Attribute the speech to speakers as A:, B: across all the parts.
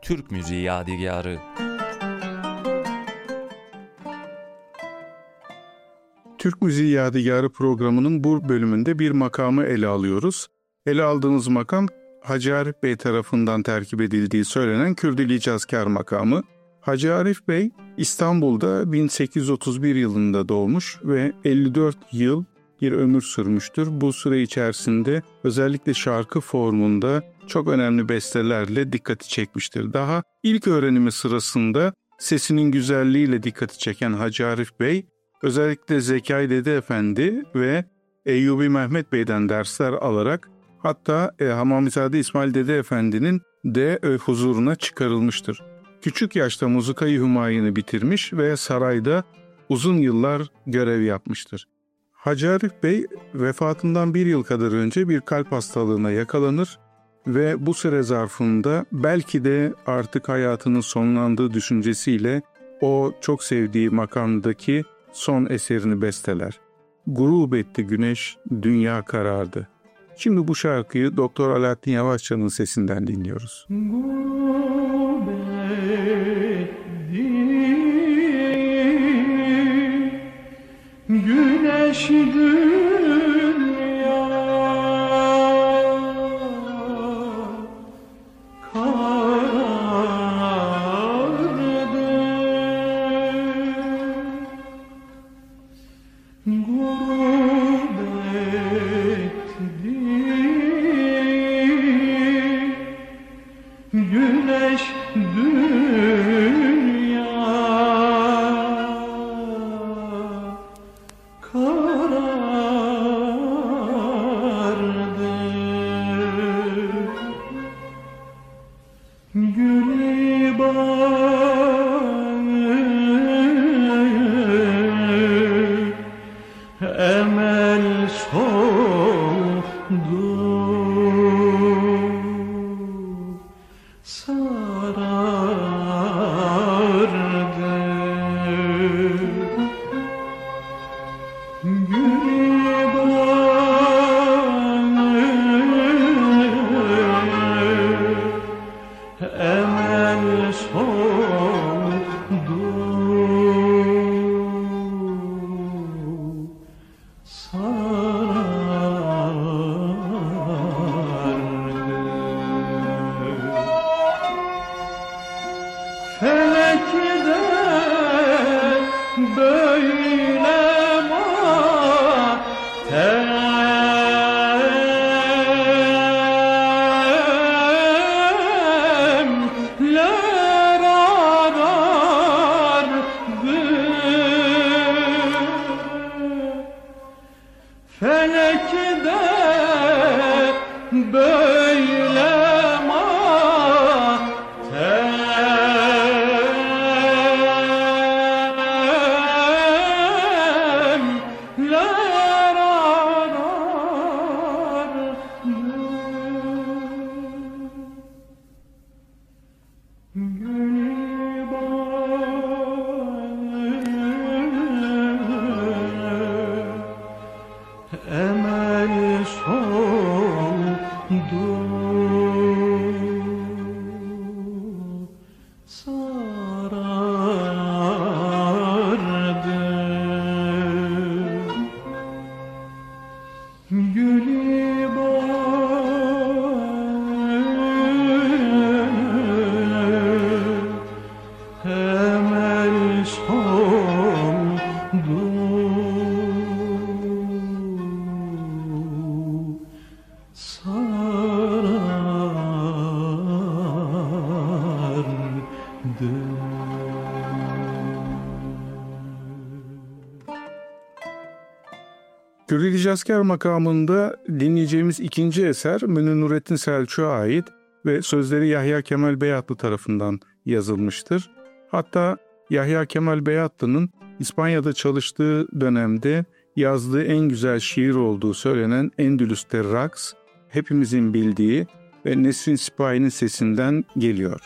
A: Türk Müziği Yadigarı.
B: Türk Müziği Yadigarı programının bu bölümünde bir makamı ele alıyoruz. Ele aldığımız makam Hacı Arif Bey tarafından terkip edildiği söylenen Kürdili Hicazkar makamı. Hacı Arif Bey İstanbul'da 1831 yılında doğmuş ve 54 yıl bir ömür sürmüştür. Bu süre içerisinde özellikle şarkı formunda çok önemli bestelerle dikkati çekmiştir. Daha ilk öğrenimi sırasında sesinin güzelliğiyle dikkati çeken Hacı Arif Bey, özellikle Zekai Dede Efendi ve Eyyubi Mehmet Bey'den dersler alarak hatta Hamamizade İsmail Dede Efendi'nin de huzuruna çıkarılmıştır. Küçük yaşta Muzıka-i Hümayun'u bitirmiş ve sarayda uzun yıllar görev yapmıştır. Hacı Arif Bey vefatından bir yıl kadar önce bir kalp hastalığına yakalanır ve bu süre zarfında belki de artık hayatının sonlandığı düşüncesiyle o çok sevdiği makamdaki son eserini besteler. Gurub etti güneş, dünya karardı. Şimdi bu şarkıyı Doktor Alaaddin Yavaşçı'nın sesinden dinliyoruz.
C: Gurub etti güneş dünya karardı. Gurub etti güneş dünya karardı. Gülübanı emel soldu, sarardı. Gülübanı emel soldu, felekte böyle matemler arardı. Felekte böyle matemler arardı. Gülübanı emel soldu, sarardı. Gülübanı emel soldu, sarardı.
B: Kürdili Hicazkar makamında dinleyeceğimiz ikinci eser Münir Nurettin Selçuk'a ait ve sözleri Yahya Kemal Beyatlı tarafından yazılmıştır. Hatta Yahya Kemal Beyatlı'nın İspanya'da çalıştığı dönemde yazdığı en güzel şiir olduğu söylenen Endülüs'te Raks, hepimizin bildiği ve Nesrin Sipahi'nin sesinden geliyor.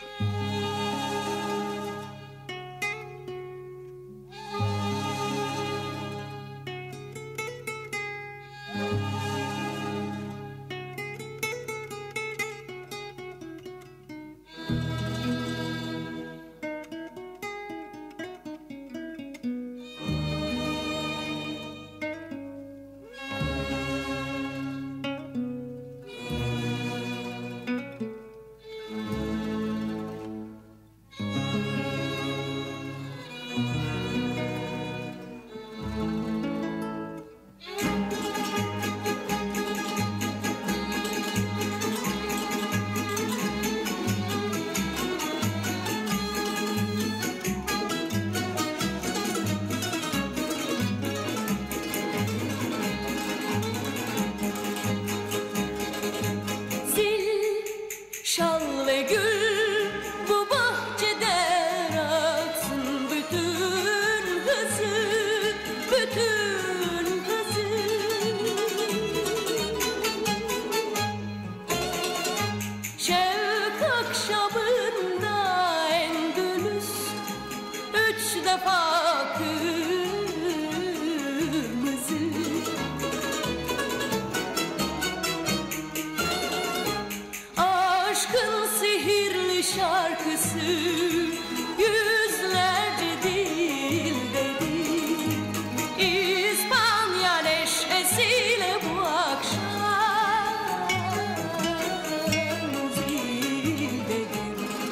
A: yüzlerce dil dedi. İspanya neşesiyle bu akşam zil dedi.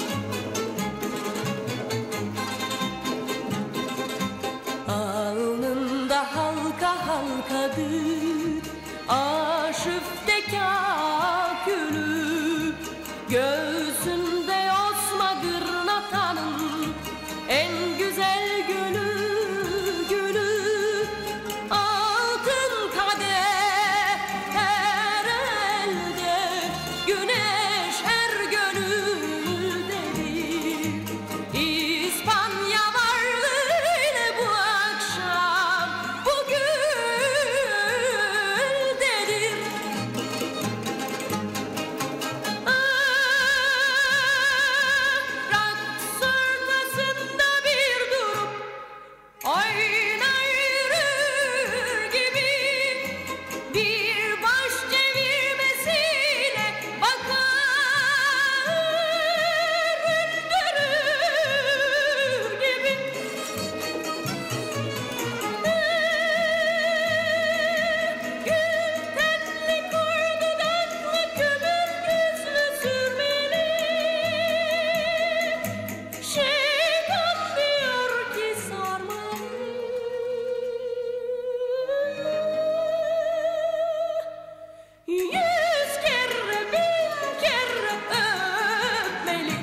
A: Alnında halka halkadır aşıfte kakülü, göğsünde osma gırnatanın en güzel gülü gülü. Altın kadeh her elde, güneş her gönüldedir. İspanya varlığıyla bu akşam bu güldedir. Raks ortasında bir durup oynar yürür gibi, bir baş çevirmesiyle bakar öldürür gibi. Gül tenli koy dudaklı kömür gözlü sürmeli, şeytan diyor ki sarmalı. Yüz kere bin kere öpmeli.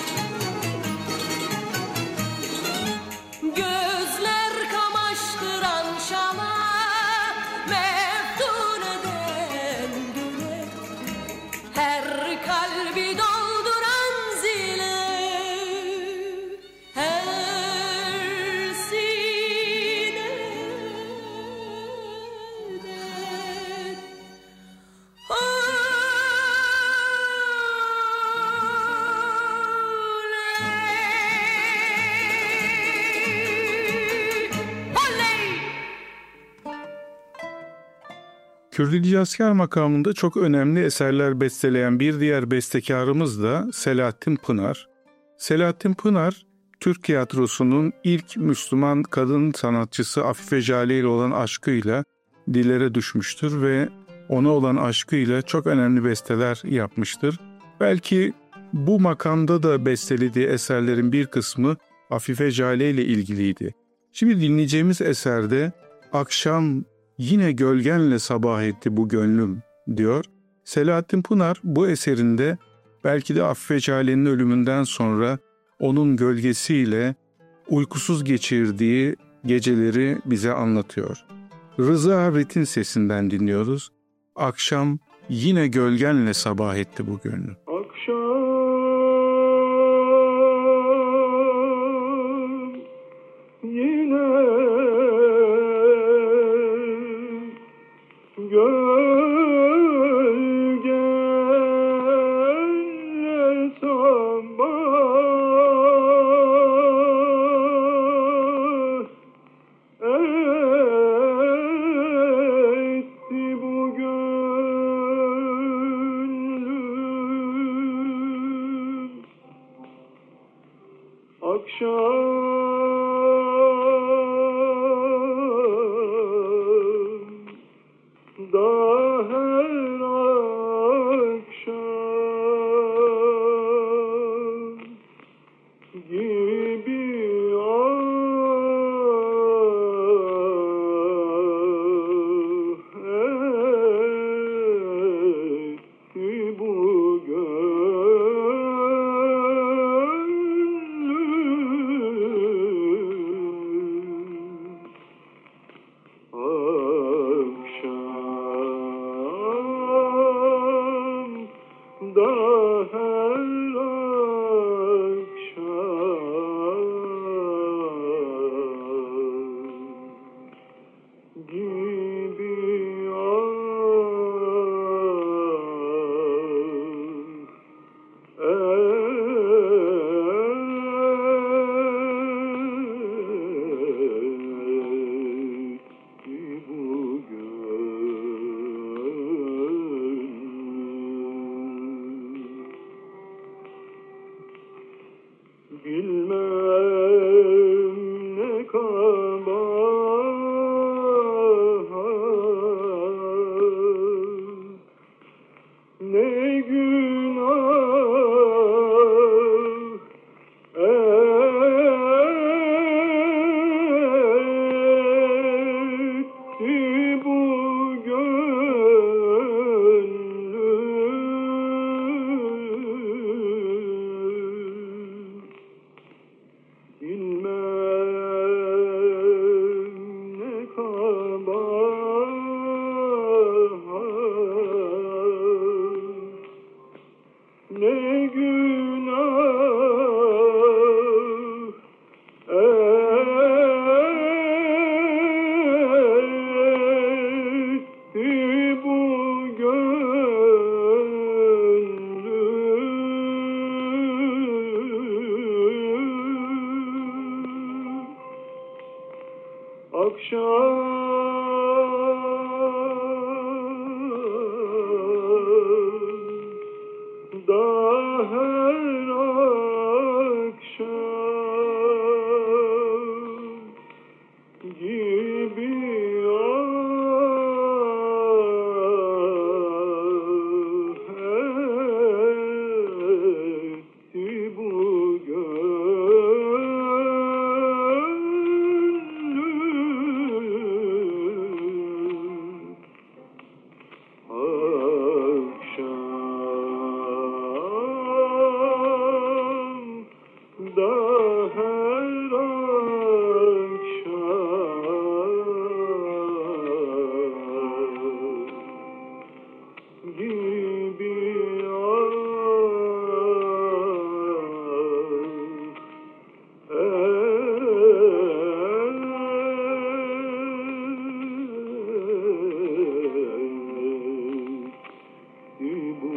A: Gözler kamaştıran şala, meftun eden güle, her kalbi dolduran zile, her sineden. Oley!
B: Kürdili Asker makamında çok önemli eserler besteleyen bir diğer bestekarımız da Selahattin Pınar. Selahattin Pınar, Türk tiyatrosunun ilk Müslüman kadın sanatçısı Afife Jale ile olan aşkıyla dillere düşmüştür ve ona olan aşkıyla çok önemli besteler yapmıştır. Belki bu makamda da bestelediği eserlerin bir kısmı Afife Jale ile ilgiliydi. Şimdi dinleyeceğimiz eserde akşam yine gölgenle sabah etti bu gönlüm diyor. Selahattin Pınar bu eserinde belki de Afife Jale'nin ölümünden sonra onun gölgesiyle uykusuz geçirdiği geceleri bize anlatıyor. Rıza Rit'in sesinden dinliyoruz. Akşam yine gölgenle sabah etti bu gönlüm.
C: Akşam yine gölgenle sabah etti bu gönlüm. Akşam da her akşam gibi etti bu gönlüm. ne günah etti bu gönlüm. Bilmem ne kabahat, ne günah etti bu gönlüm. Akşam da her akşam gibi etti bu gönlüm. Akşam da her akşam gibi etti bu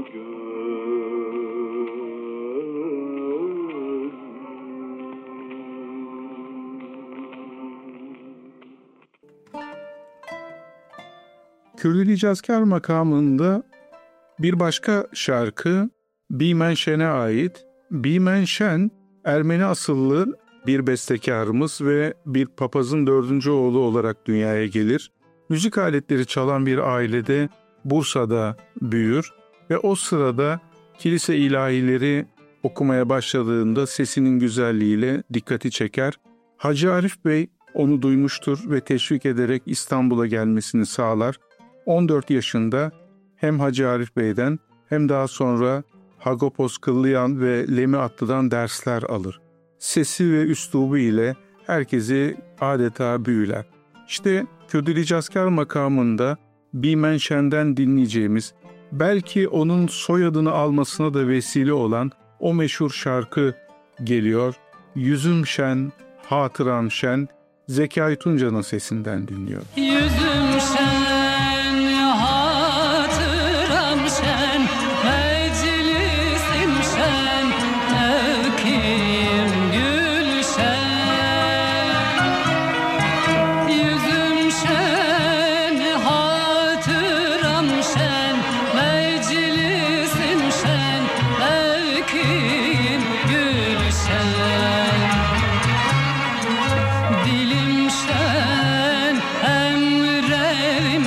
B: Kürdili Cazkar makamında bir başka şarkı Bimen Şen'e ait. Bimen Şen, Ermeni asıllı bir bestekarımız ve bir papazın 4. oğlu olarak dünyaya gelir. Müzik aletleri çalan bir ailede Bursa'da büyür ve o sırada kilise ilahileri okumaya başladığında sesinin güzelliğiyle dikkati çeker. Hacı Arif Bey onu duymuştur ve teşvik ederek İstanbul'a gelmesini sağlar. 14 yaşında hem Hacı Arif Bey'den hem daha sonra Hagopos Kıllıyan ve Lemi Atlı'dan dersler alır. Sesi ve üslubu ile herkesi adeta büyüler. İşte Kürdili Cazkar makamında Bimen Şen'den dinleyeceğimiz, belki onun soyadını almasına da vesile olan o meşhur şarkı geliyor. Yüzüm şen, hatıram şen, Zekai Tunca'nın sesinden dinliyor.
A: Yüzüm şen, hatıram şen, meclisim şen, ekim gülşen. Yüzüm şen, hatıram şen, meclisim şen, ekim gülşen. Dilim şen, emrevim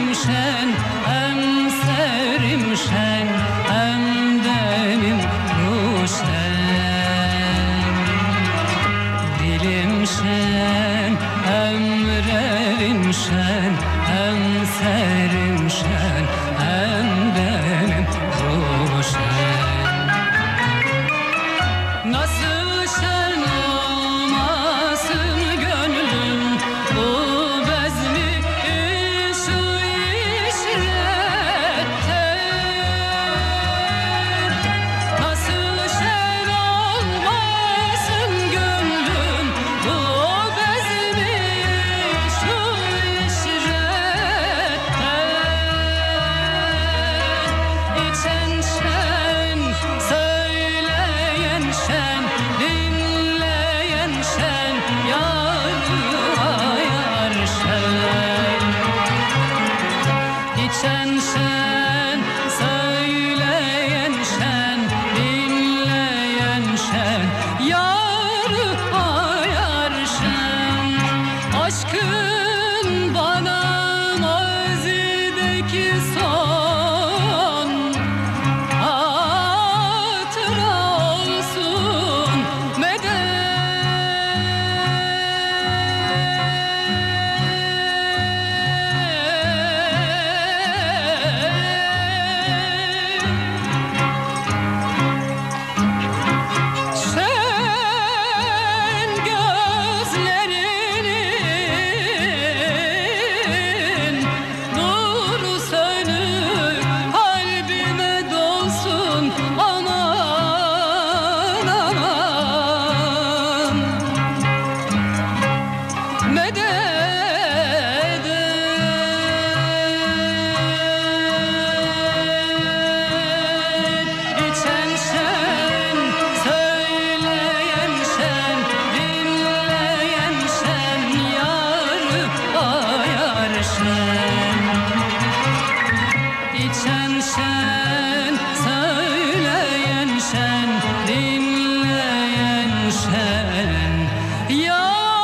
A: şen, söyleyen şen, dinleyen şen. Yar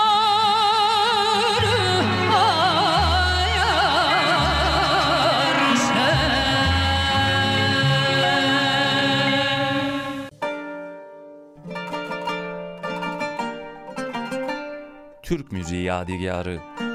A: şen.
D: Türk müziği yadigarı.